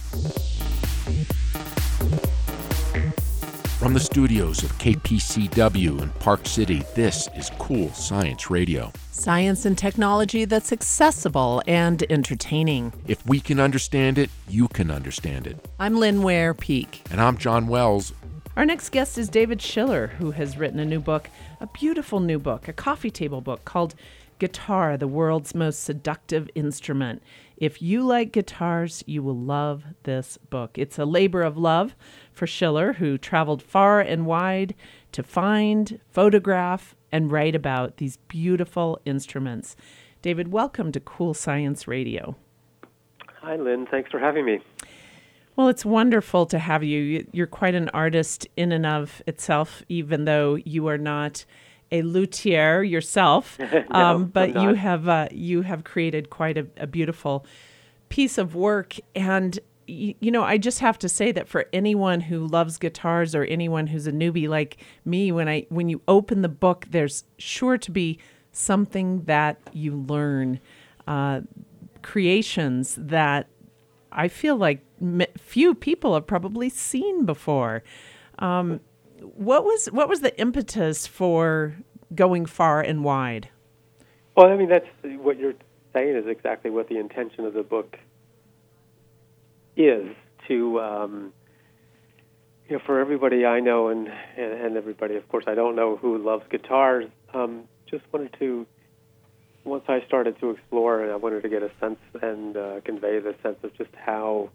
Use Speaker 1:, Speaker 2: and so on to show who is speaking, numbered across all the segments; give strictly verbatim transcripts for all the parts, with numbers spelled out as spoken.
Speaker 1: From the studios of K P C W in Park City, this is Cool Science Radio.
Speaker 2: Science and technology that's accessible and entertaining.
Speaker 1: If we can understand it, you can understand it.
Speaker 2: I'm Lynn Ware Peak.
Speaker 1: And I'm John Wells.
Speaker 2: Our next guest is David Schiller, who has written a new book, a beautiful new book, a coffee table book called Guitar, the World's Most Seductive Instrument. If you like guitars, you will love this book. It's a labor of love for Schiller, who traveled far and wide to find, photograph, and write about these beautiful instruments. David, welcome to Cool Science Radio.
Speaker 3: Hi, Lynn. Thanks for having me.
Speaker 2: Well, it's wonderful to have you. You're quite an artist in and of itself, even though you are not a luthier yourself,
Speaker 3: no,
Speaker 2: um, but
Speaker 3: I'm
Speaker 2: you
Speaker 3: not.
Speaker 2: have uh, you have created quite a, a beautiful piece of work. And y- you know, I just have to say that for anyone who loves guitars or anyone who's a newbie like me, when I when you open the book, there's sure to be something that you learn, uh, creations that I feel like m- few people have probably seen before. Um, What was what was the impetus for going far and wide?
Speaker 3: Well, I mean, that's what you're saying is exactly what the intention of the book is. To um, you know, for everybody I know and, and and everybody, of course, I don't know who loves guitars. Um, just wanted to, once I started to explore, and I wanted to get a sense and uh, convey the sense of just how.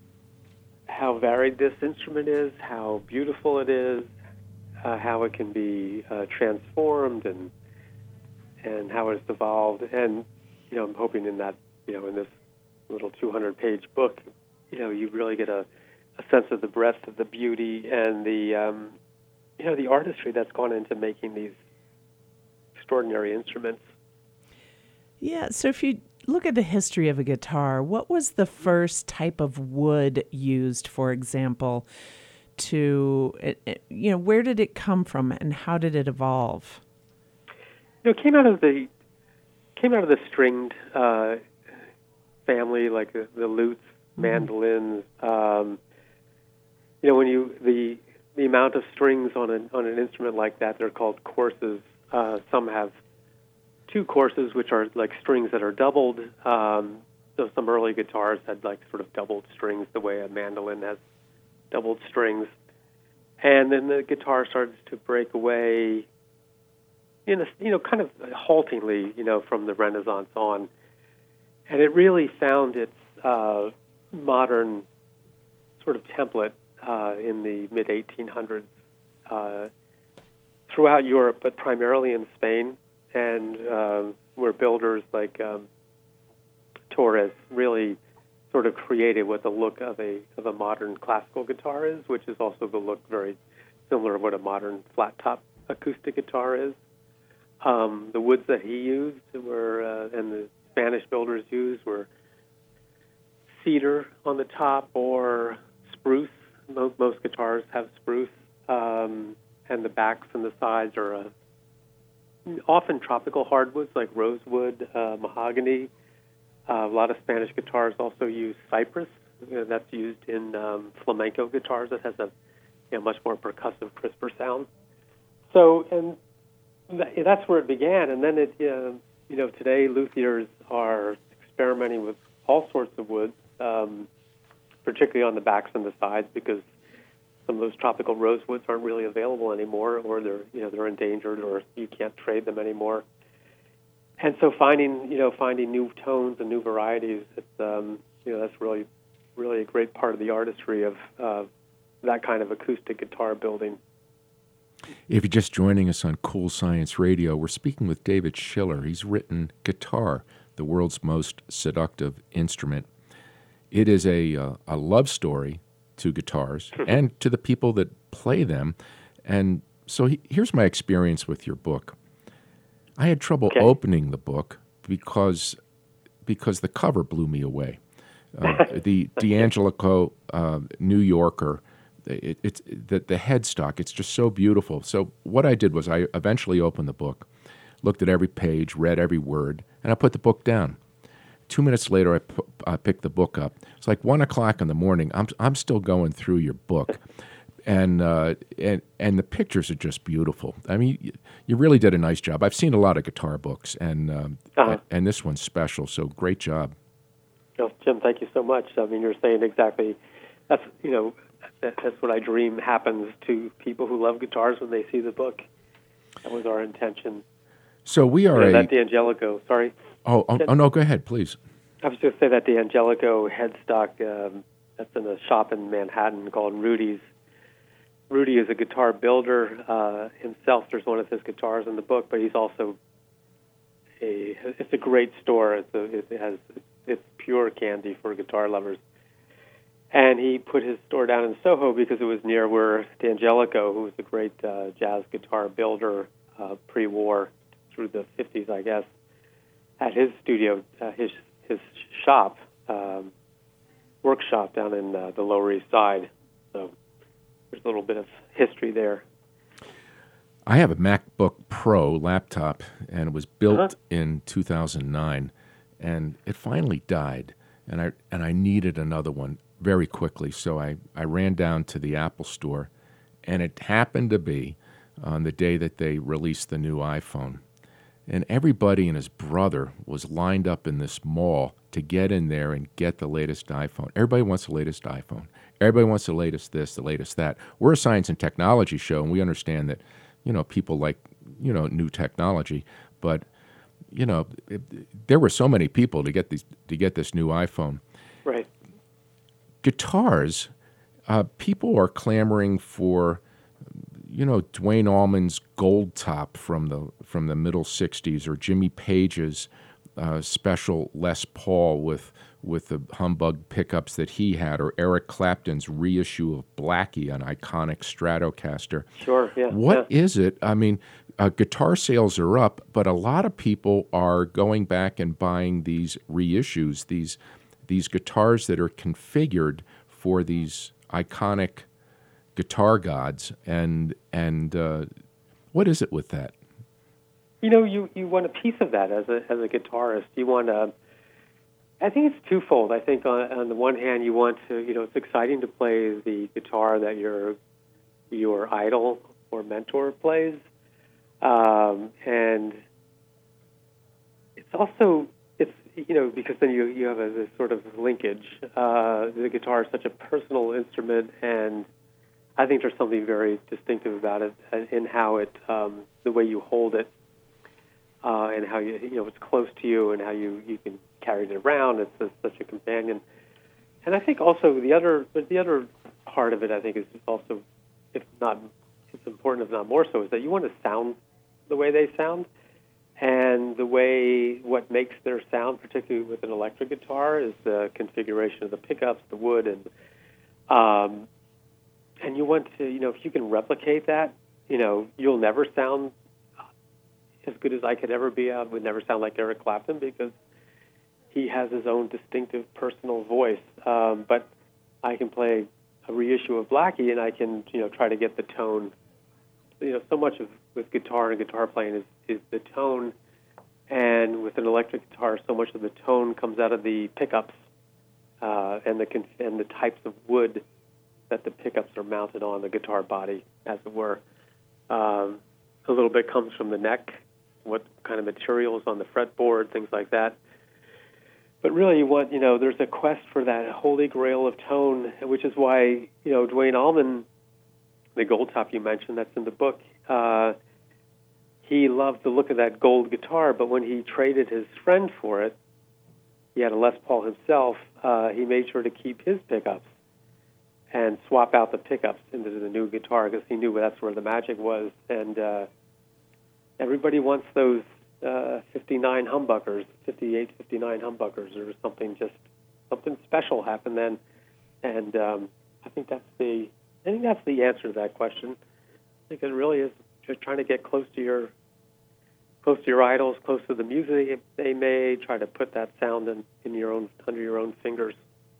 Speaker 3: how varied this instrument is, how beautiful it is, uh, how it can be uh, transformed, and and how it's evolved. And you know, I'm hoping in that, you know, in this little two hundred page book, you know, you really get a, a sense of the breadth of the beauty and the um, you know, the artistry that's gone into making these extraordinary instruments.
Speaker 2: Yeah. So if you look at the history of a guitar, what was the first type of wood used, for example, to, it, it, you know, where did it come from and how did it evolve?
Speaker 3: You know, it came out of the came out of the stringed uh, family, like the, the lutes,
Speaker 2: Mm-hmm.
Speaker 3: mandolins. Um, you know, when you the the amount of strings on an on an instrument like that, they're called courses. Uh, some have two courses, which are like strings that are doubled. Um, so some early guitars had like sort of doubled strings, the way a mandolin has doubled strings. And then the guitar started to break away, in a, you know, kind of haltingly, you know, from the Renaissance on. And it really found its uh, modern sort of template uh, in the mid eighteen hundreds uh, throughout Europe, but primarily in Spain. And uh, where builders like um, Torres really sort of created what the look of a of a modern classical guitar is, which is also the look very similar to what a modern flat top acoustic guitar is. Um, the woods that he used were, uh, and the Spanish builders used, were cedar on the top or spruce. Most, most guitars have spruce, um, and the backs and the sides are a often tropical hardwoods like rosewood, uh, mahogany. Uh, a lot of Spanish guitars also use cypress. You know, that's used in um, flamenco guitars. It has a you know, much more percussive, crisper sound. So, and th- that's where it began. And then it, uh, you know, today luthiers are experimenting with all sorts of woods, um, particularly on the backs and the sides, because some of those tropical rosewoods aren't really available anymore, or they're you know they're endangered, or you can't trade them anymore. And so finding you know finding new tones and new varieties, it's, um, you know that's really really a great part of the artistry of uh, that kind of acoustic guitar building.
Speaker 1: If you're just joining us on Cool Science Radio, we're speaking with David Schiller. He's written Guitar, the World's Most Seductive Instrument. It is a uh, a love story to guitars and to the people that play them. And so he, here's my experience with your book. I had trouble
Speaker 3: okay.
Speaker 1: opening the book because because the cover blew me away. Uh, the D'Angelico uh, New Yorker, it, it's the, the headstock, it's just so beautiful. So what I did was I eventually opened the book, looked at every page, read every word, and I put the book down. two minutes later, I, pu- I picked the book up. It's like one o'clock in the morning. I'm I'm still going through your book, and uh, and and the pictures are just beautiful. I mean, you, you really did a nice job. I've seen a lot of guitar books, and um,
Speaker 3: Uh-huh.
Speaker 1: and, and this one's special. So great job.
Speaker 3: Well, Jim, thank you so much. I mean, you're saying exactly. That's you know, that, that's what I dream happens to people who love guitars when they see the book. That was our intention.
Speaker 1: So we are
Speaker 3: You know,
Speaker 1: a.
Speaker 3: that D'Angelico. Sorry.
Speaker 1: Oh, oh, oh no, go ahead, please.
Speaker 3: I was just say that D'Angelico headstock. Um, that's in a shop in Manhattan called Rudy's. Rudy is a guitar builder uh, himself. There's one of his guitars in the book, but he's also a. It's a great store. It's a, it has it's pure candy for guitar lovers. And he put his store down in Soho because it was near where D'Angelico, who was a great uh, jazz guitar builder uh, pre-war through the fifties, I guess, had his studio, uh, his his shop, um, workshop down in uh, the Lower East Side. So there's a little bit of history there.
Speaker 1: I have a MacBook Pro laptop, and it was built
Speaker 3: Uh-huh.
Speaker 1: in two thousand nine, and it finally died, and I and I needed another one very quickly. So I, I ran down to the Apple store, and it happened to be on the day that they released the new iPhone. And everybody and his brother was lined up in this mall to get in there and get the latest iPhone. Everybody wants the latest iPhone. Everybody wants the latest this, the latest that. We're a science and technology show, and we understand that, you know, people like, you know, new technology. But, you know, it, there were so many people to get these to get this new iPhone.
Speaker 3: Right.
Speaker 1: Guitars, uh, people are clamoring for, you know, Duane Allman's Gold Top from the from the middle sixties, or Jimmy Page's uh, special Les Paul with with the humbug pickups that he had, or Eric Clapton's reissue of Blackie, an iconic Stratocaster.
Speaker 3: Sure, yeah.
Speaker 1: What
Speaker 3: yeah.
Speaker 1: is it? I mean, uh, guitar sales are up, but a lot of people are going back and buying these reissues, these these guitars that are configured for these iconic guitar gods. And and uh, what is it with that?
Speaker 3: You know, you, you want a piece of that as a as a guitarist. You want a. I think it's twofold. I think on, on the one hand, you want to, you know, it's exciting to play the guitar that your your idol or mentor plays, um, and it's also it's you know because then you you have a, this sort of linkage. Uh, the guitar is such a personal instrument, and I think there's something very distinctive about it in how it um, the way you hold it, uh, and how you you know it's close to you, and how you you can carry it around. It's a, such a companion. And I think also the other the other part of it, I think, is also, if not, it's important, if not more so, is that you want to sound the way they sound, and the way what makes their sound, particularly with an electric guitar, is the configuration of the pickups, the wood, and um, and you want to, you know, if you can replicate that, you know, you'll never sound as good as I could ever be. I would never sound like Eric Clapton because he has his own distinctive personal voice. Um, but I can play a reissue of Blackie, and I can, you know, try to get the tone. You know, so much of with guitar and guitar playing is, is the tone, and with an electric guitar, so much of the tone comes out of the pickups uh, and the conf- and the types of wood that the pickups are mounted on, the guitar body, as it were. Um, a little bit comes from the neck, what kind of materials on the fretboard, things like that. But really, what you know, there's a quest for that holy grail of tone, which is why, you know, Duane Allman, the Gold Top you mentioned, that's in the book, uh, he loved the look of that gold guitar, but when he traded his friend for it, he had a Les Paul himself, uh, he made sure to keep his pickups and swap out the pickups into the new guitar because he knew that's where the magic was. And uh, everybody wants those uh, fifty-nine humbuckers, fifty-eight, fifty-nine humbuckers, or something just something special happened then. And um, I think that's the I think that's the answer to that question. I think it really is just trying to get close to your close to your idols, close to the music they made. Try to put that sound in, in your own under your own fingers.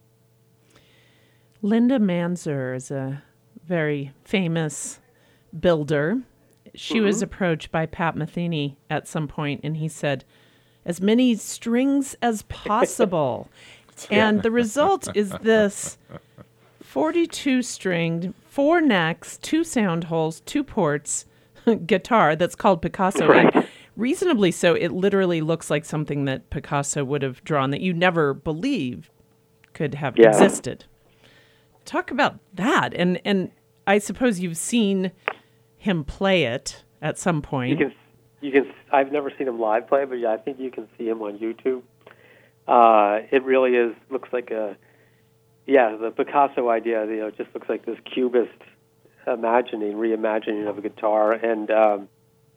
Speaker 2: Linda Manzer is a very famous builder. She mm-hmm. was approached by Pat Metheny at some point, and he said, as many strings as possible. And the result is this forty-two stringed, four necks, two sound holes, two ports guitar that's called Picasso.
Speaker 3: Right.
Speaker 2: And reasonably so, it literally looks like something that Picasso would have drawn that you never believed could have
Speaker 3: Yeah.
Speaker 2: existed. Talk about that. And and I suppose you've seen him play it at some
Speaker 3: You
Speaker 2: point.
Speaker 3: can, you can. I've never seen him live play, but yeah, I think you can see him on YouTube. Uh, it really is looks like a, yeah, the Picasso idea. You know, it just looks like this cubist imagining, reimagining of a guitar, and um,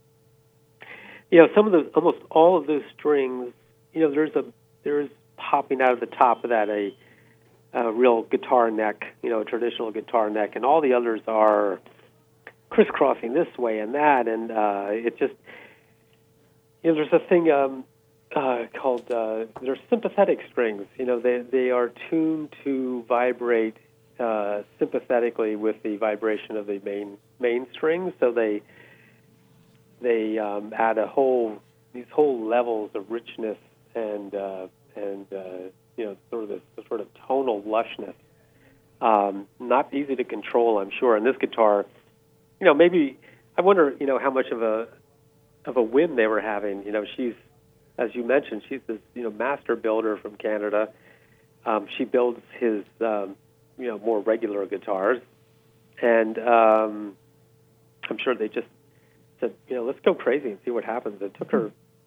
Speaker 3: you know, some of the almost all of those strings. You know, there's a there's popping out of the top of that a, a real guitar neck. You know, a traditional guitar neck, and all the others are crisscrossing this way and that, and uh, it just, you know, there's a thing um, uh, called uh, they're sympathetic strings. You know, they they are tuned to vibrate uh, sympathetically with the vibration of the main main strings, so they they um, add a whole these whole levels of richness and uh, and uh, you know, sort of this sort of tonal lushness. Um, not easy to control, I'm sure. And this guitar, you know, maybe I wonder, you know, how much of a of a whim they were having. You know, she's, as you mentioned, she's this, you know, master builder from Canada. Um, she builds his, um, you know, more regular guitars, and um, I'm sure they just said, you know, let's go crazy and see what happens. It took her,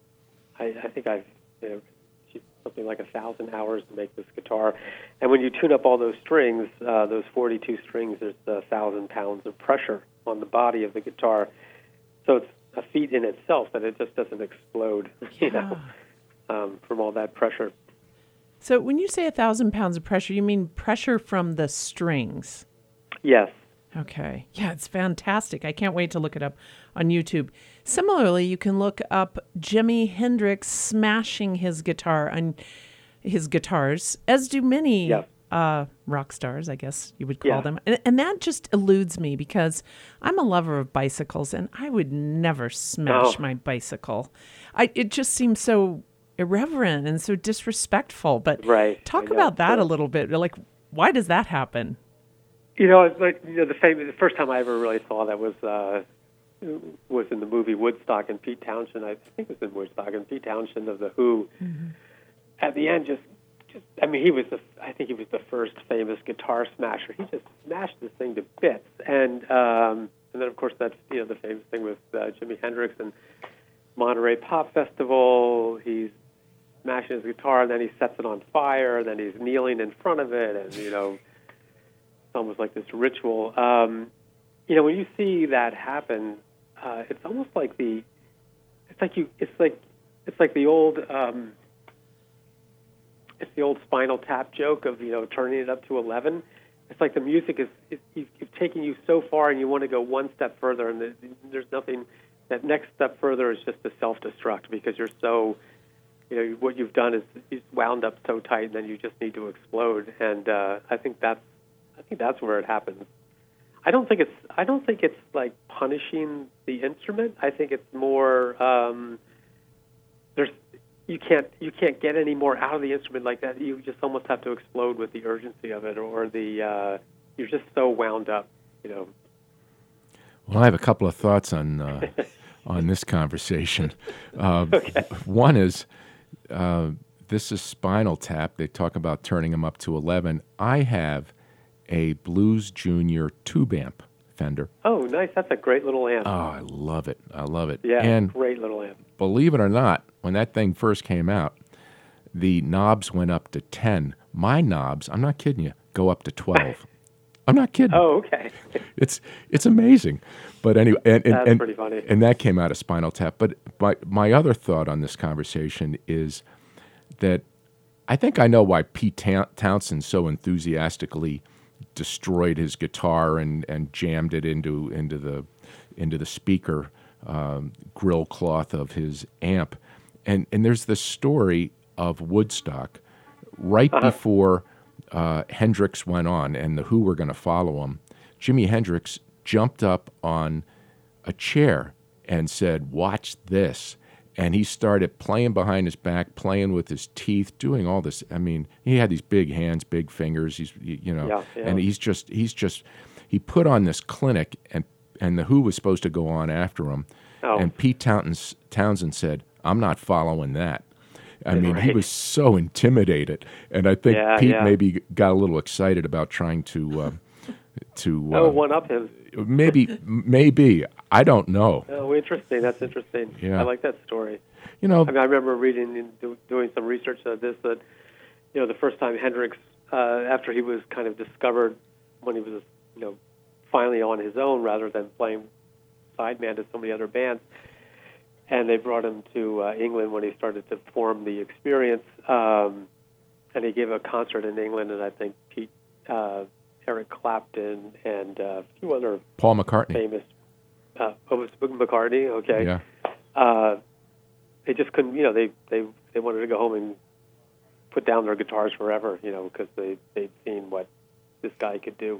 Speaker 3: I, I think I've, you know, she's something like a thousand hours to make this guitar, and when you tune up all those strings, uh, those forty-two strings, there's a thousand pounds of pressure on the body of the guitar, so it's a feat in itself that it just doesn't explode, you know, um, from all that pressure.
Speaker 2: So when you say a thousand pounds of pressure, you mean pressure from the strings?
Speaker 3: Yes.
Speaker 2: Okay. Yeah, it's fantastic. I can't wait to look it up on YouTube. Similarly, you can look up Jimi Hendrix smashing his guitar on his guitars, as do many
Speaker 3: Yeah.
Speaker 2: uh, rock stars, I guess you would call
Speaker 3: Yeah.
Speaker 2: them. And, and that just eludes me because I'm a lover of bicycles, and I would never smash
Speaker 3: No.
Speaker 2: my bicycle. I it just seems so irreverent and so disrespectful. But
Speaker 3: Right.
Speaker 2: talk
Speaker 3: I know.
Speaker 2: about that
Speaker 3: Yeah.
Speaker 2: a little bit. Like, why does that happen?
Speaker 3: You know, it's like, you know, the famous, the first time I ever really saw that was uh, was in the movie Woodstock, and Pete Townshend. I think it was in Woodstock, and Pete Townshend of the Who. Mm-hmm. At the end, just, just, I mean, he was the, I think he was the first famous guitar smasher. He just smashed this thing to bits, and um, and then of course that's, you know, the famous thing with uh, Jimi Hendrix and Monterey Pop Festival. He's smashing his guitar, and then he sets it on fire, and then he's kneeling in front of it, and you know. Almost like this ritual. Um, you know, when you see that happen, uh, it's almost like the, it's like you, it's like, it's like the old, um, it's the old Spinal Tap joke of, you know, turning it up to eleven. It's like the music is, is you've, you've taken you so far, and you want to go one step further, and the, there's nothing. That next step further is just to self-destruct because you're so, you know, what you've done is you've wound up so tight, and then you just need to explode. And uh, I think that's. I think that's where it happens. I don't think it's. I don't think it's like punishing the instrument. I think it's more. Um, there's. You can't. You can't get any more out of the instrument like that. You just almost have to explode with the urgency of it, or the. Uh, you're just so wound up. You know.
Speaker 1: Well, I have a couple of thoughts on uh, on this conversation. Uh,
Speaker 3: Okay.
Speaker 1: One is. Uh, this is Spinal Tap. They talk about turning them up to eleven. I have a Blues Junior tube amp Fender.
Speaker 3: Oh, nice! That's a great little amp.
Speaker 1: Oh, I love it. I love it.
Speaker 3: yeah,
Speaker 1: And
Speaker 3: great little amp.
Speaker 1: believe it or not, when that thing first came out, the knobs went up to ten. My knobs, I'm not kidding you, go up to twelve. I'm not kidding.
Speaker 3: Oh, okay.
Speaker 1: It's it's amazing. But anyway, and, and,
Speaker 3: That's
Speaker 1: and,
Speaker 3: pretty funny.
Speaker 1: and that came out of Spinal Tap. But my, my other thought on this conversation is that I think I know why Pete Ta- Townshend so enthusiastically destroyed his guitar and, and jammed it into into the into the speaker um, grill cloth of his amp, and and there's the story of Woodstock right
Speaker 3: Uh-huh.
Speaker 1: before uh, Hendrix went on, and the Who were going to follow him. Jimi Hendrix jumped up on a chair and said, "Watch this," and he started playing behind his back, playing with his teeth, doing all this. I mean, he had these big hands, big fingers. He's, you know,
Speaker 3: Yeah, yeah.
Speaker 1: and he's just, he's just, he put on this clinic, and and the Who was supposed to go on after him,
Speaker 3: Oh.
Speaker 1: and Pete Townsend, Townsend said, "I'm not following that." I mean, he
Speaker 3: Right.
Speaker 1: was so intimidated, and I think
Speaker 3: Yeah,
Speaker 1: Pete
Speaker 3: yeah.
Speaker 1: maybe got a little excited about trying to, uh, to uh,
Speaker 3: Oh, one up him.
Speaker 1: maybe, maybe I don't know.
Speaker 3: Oh, interesting. That's interesting.
Speaker 1: Yeah.
Speaker 3: I like that story.
Speaker 1: You know,
Speaker 3: I mean, I remember reading and do, doing some research on this that, you know, the first time Hendrix, uh, after he was kind of discovered when he was, you know, finally on his own rather than playing sideman to so many other bands, and they brought him to uh, England when he started to form the Experience, um, and he gave a concert in England, and I think Pete, uh, Eric Clapton, and uh, a few other
Speaker 1: Paul McCartney.
Speaker 3: famous, uh, oh, it was McCartney, okay.
Speaker 1: Yeah.
Speaker 3: Uh, they just couldn't, you know, they, they, they wanted to go home and put down their guitars forever, you know, because they, they'd seen what this guy could do.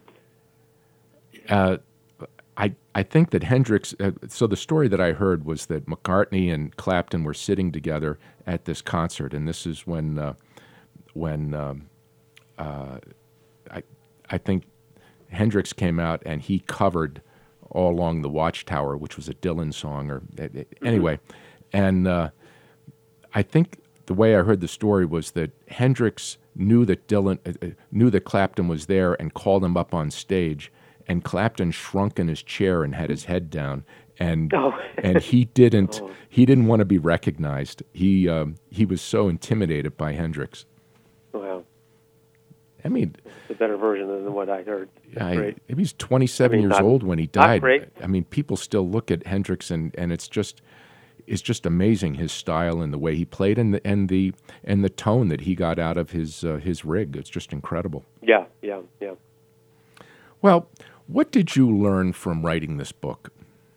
Speaker 1: Uh, I I think that Hendrix. Uh, so the story that I heard was that McCartney and Clapton were sitting together at this concert, and this is when uh, when um, uh, I I think Hendrix came out and he covered "All Along the Watchtower," which was a Dylan song, or uh, anyway, and uh, I think the way I heard the story was that Hendrix knew that Dylan uh, knew that Clapton was there and called him up on stage. And Clapton shrunk in his chair and had his head down, and
Speaker 3: Oh.
Speaker 1: and he didn't
Speaker 3: Oh.
Speaker 1: he didn't want to be recognized. He um, he was so intimidated by Hendrix.
Speaker 3: Wow.
Speaker 1: I mean,
Speaker 3: It's a better version than what I heard. That's
Speaker 1: I,
Speaker 3: great.
Speaker 1: he was twenty-seven
Speaker 3: I mean,
Speaker 1: years
Speaker 3: not-
Speaker 1: old when he
Speaker 3: not
Speaker 1: died.
Speaker 3: great.
Speaker 1: I mean, people still look at Hendrix and, and it's just it's just amazing, his style and the way he played and the and the and the tone that he got out of his uh, his rig. It's just incredible.
Speaker 3: Yeah, yeah, yeah.
Speaker 1: Well, what did you learn from writing this book?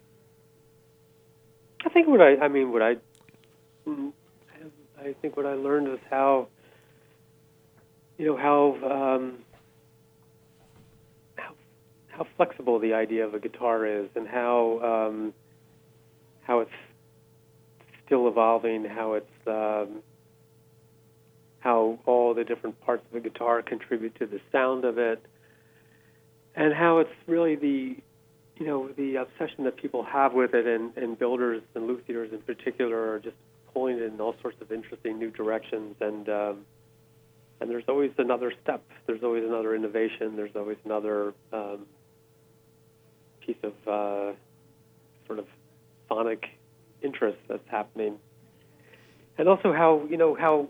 Speaker 3: I think what I, I mean, what I, mm, I think what I learned is how, you know, how, um, how, how flexible the idea of a guitar is, and how, um, how it's still evolving, how it's, um, how all the different parts of the guitar contribute to the sound of it, and how it's really the, you know, the obsession that people have with it, and, and builders and luthiers in particular are just pulling it in all sorts of interesting new directions. And um, and there's always another step. There's always another innovation. There's always another um, piece of uh, sort of sonic interest that's happening. And also how, you know, how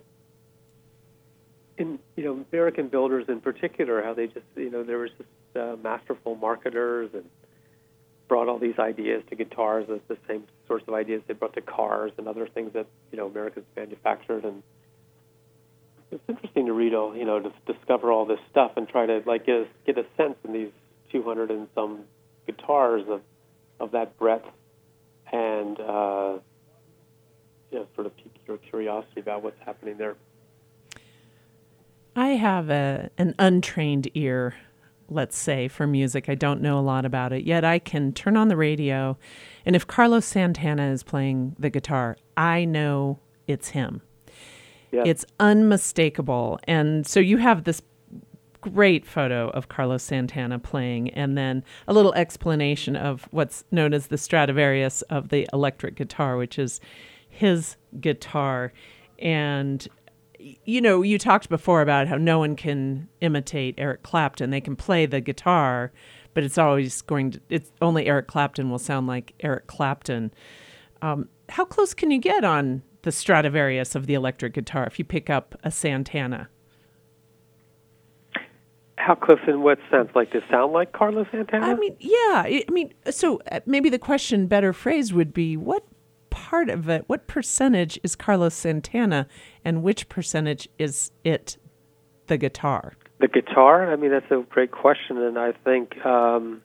Speaker 3: in, you know, American builders in particular, how they just, you know, there was just uh, masterful marketers and brought all these ideas to guitars, as the same sorts of ideas they brought to cars and other things that, you know, Americans manufactured. And it's interesting to read all, you know, to discover all this stuff and try to, like, get a, get a sense in these two hundred and some guitars of, of that breadth, and, uh, you know, sort of pique your curiosity about what's happening there.
Speaker 2: I have a an untrained ear, let's say, for music. I don't know a lot about it, yet I can turn on the radio, and if Carlos Santana is playing the guitar, I know it's him.
Speaker 3: Yeah.
Speaker 2: It's unmistakable. And so you have this great photo of Carlos Santana playing, and then a little explanation of what's known as the Stradivarius of the electric guitar, which is his guitar. And you know, you talked before about how no one can imitate Eric Clapton. They can play the guitar, but it's always going to, it's only Eric Clapton will sound like Eric Clapton. Um, how close can you get on the Stradivarius of the electric guitar if you pick up a Santana?
Speaker 3: How close in what sense? Like to sound like Carlos Santana?
Speaker 2: I mean, yeah. I I mean, so uh, maybe the question better phrased would be, what part of it, what percentage is Carlos Santana, and which percentage is it the guitar?
Speaker 3: The guitar? I mean, that's a great question, and I think um,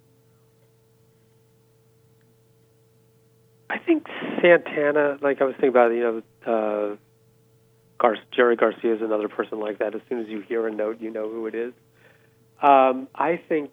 Speaker 3: I think Santana. Like I was thinking about, you know, uh, Gar- Jerry Garcia is another person like that. As soon as you hear a note, you know who it is. Um, I think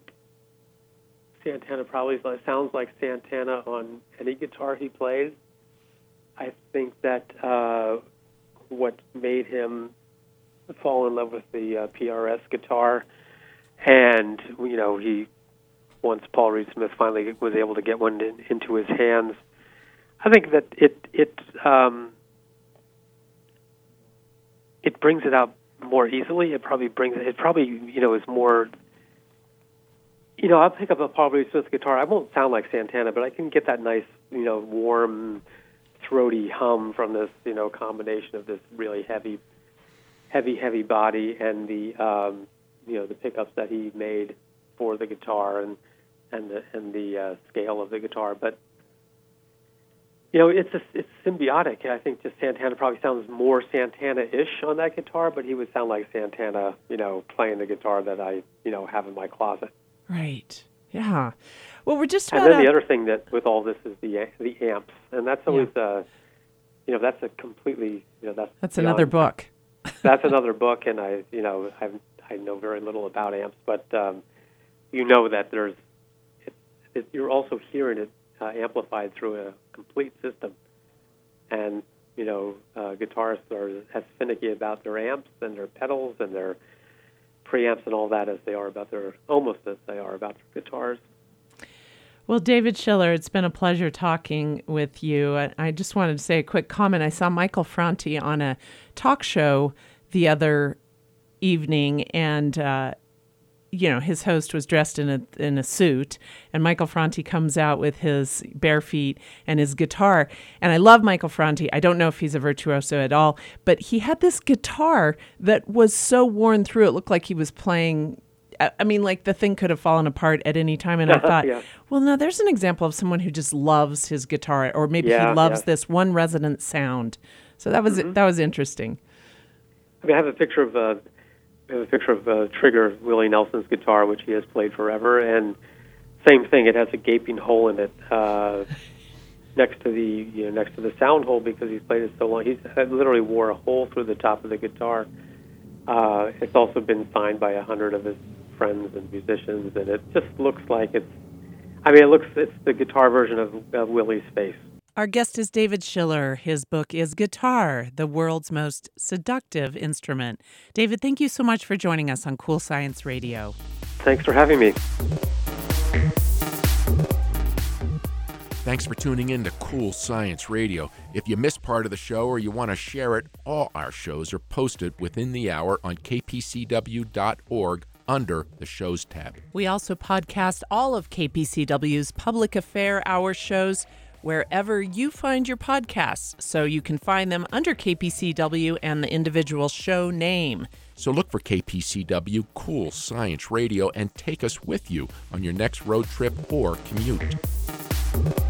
Speaker 3: Santana probably sounds like Santana on any guitar he plays. I think that uh, what made him fall in love with the uh, P R S guitar, and you know, he once Paul Reed Smith finally was able to get one in, into his hands, I think that it it um, it brings it out more easily. It probably brings it. It probably you know is more. You know, I'll pick up a Paul Reed Smith guitar. I won't sound like Santana, but I can get that nice, you know, warm, throaty hum from this, you know, combination of this really heavy, heavy, heavy body and the, um, you know, the pickups that he made for the guitar and and the and the uh, scale of the guitar. But you know, it's a, it's symbiotic. I think just Santana probably sounds more Santana-ish on that guitar, but he would sound like Santana, you know, playing the guitar that I, you know, have in my closet.
Speaker 2: Right. Yeah. Well, we're just about
Speaker 3: And then
Speaker 2: out-
Speaker 3: the other thing that with all this is the the amps, and that's always yeah. uh, you know, that's a completely, you know, that's
Speaker 2: that's
Speaker 3: beyond,
Speaker 2: another book.
Speaker 3: That's another book, and I, you know, I I know very little about amps, but um, you know that there's, it, it, you're also hearing it uh, amplified through a complete system, and you know, uh, guitarists are as finicky about their amps and their pedals and their preamps and all that as they are about their, almost as they are about their guitars.
Speaker 2: Well, David Schiller, it's been a pleasure talking with you. I, I just wanted to say a quick comment. I saw Michael Franti on a talk show the other evening, and uh, you know, his host was dressed in a in a suit, and Michael Franti comes out with his bare feet and his guitar. And I love Michael Franti. I don't know if he's a virtuoso at all, but he had this guitar that was so worn through, it looked like he was playing. I mean, like the thing could have fallen apart at any time. And I thought,
Speaker 3: yeah.
Speaker 2: well, now there's an example of someone who just loves his guitar, or maybe
Speaker 3: yeah,
Speaker 2: he loves
Speaker 3: yeah.
Speaker 2: this one resonant sound. So that was
Speaker 3: mm-hmm.
Speaker 2: that was interesting.
Speaker 3: I mean, I have a picture of uh, I have a picture of uh, Trigger, Willie Nelson's guitar, which he has played forever, and same thing. It has a gaping hole in it uh, next to the you know next to the sound hole because he's played it so long. He's I literally wore a hole through the top of the guitar. Uh, it's also been signed by a hundred of his friends and musicians, and it just looks like it's. I mean, it looks it's the guitar version of, of Willie's face.
Speaker 2: Our guest is David Schiller. His book is Guitar, the World's Most Seductive Instrument. David, thank you so much for joining us on Cool Science Radio.
Speaker 3: Thanks for having me.
Speaker 1: Thanks for tuning in to Cool Science Radio. If you missed part of the show or you want to share it, all our shows are posted within the hour on k p c w dot org under the Shows tab.
Speaker 2: We also podcast all of K P C W's Public Affair Hour shows wherever you find your podcasts, so you can find them under K P C W and the individual show name.
Speaker 1: So look for K P C W Cool Science Radio and take us with you on your next road trip or commute.